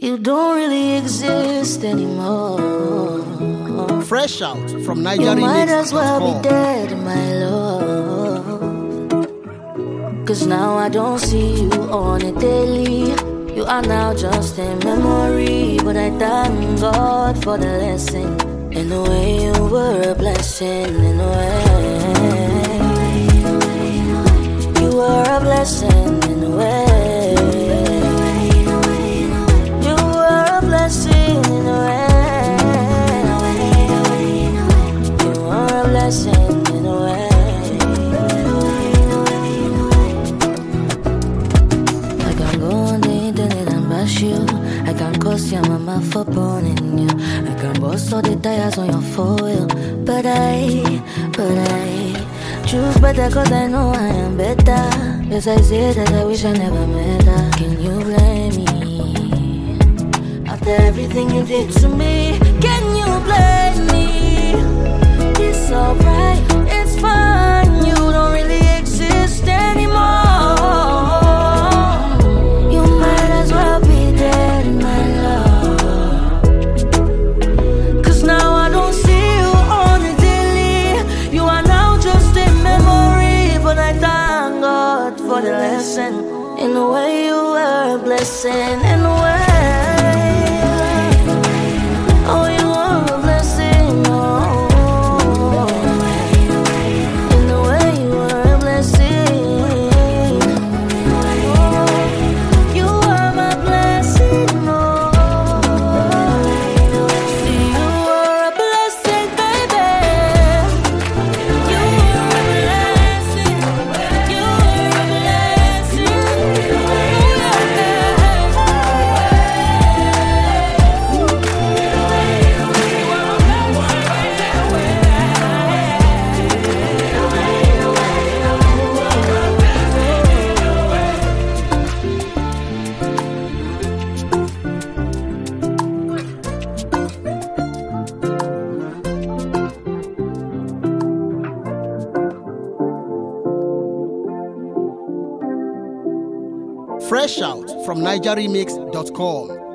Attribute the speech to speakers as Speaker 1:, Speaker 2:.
Speaker 1: You don't really exist anymore.
Speaker 2: Fresh out from
Speaker 1: You
Speaker 2: Nigeria.
Speaker 1: might as well be dead, my love. 'Cause now I don't see you on a daily. You are now just a memory. But I thank God for the lesson. In a way you were a blessing. In a way you were a blessing. In a way you were a blessing. In a way you were a blessing. In a way I can go on the internet and bash you. I can curse your mama for burning you. I can bust all the tires on your foil. But I choose better 'cause I know I am better. Yes, I say that I wish I never met her. Can you blame me? After everything you did to me, can you blame me? It's alright, it's fine. You don't really exist anymore. You might as well be dead, my love. 'Cause now I don't see you on a daily. You are now just a memory. But I thank God for the lesson. In a way you were a blessing. In a way oh, you were a blessing. Oh, in a way you were a blessing. Oh, you were my blessing. Oh, see, you were a blessing, baby. You were a blessing. You were a blessing.
Speaker 2: Fresh out from NigeriaMix.com.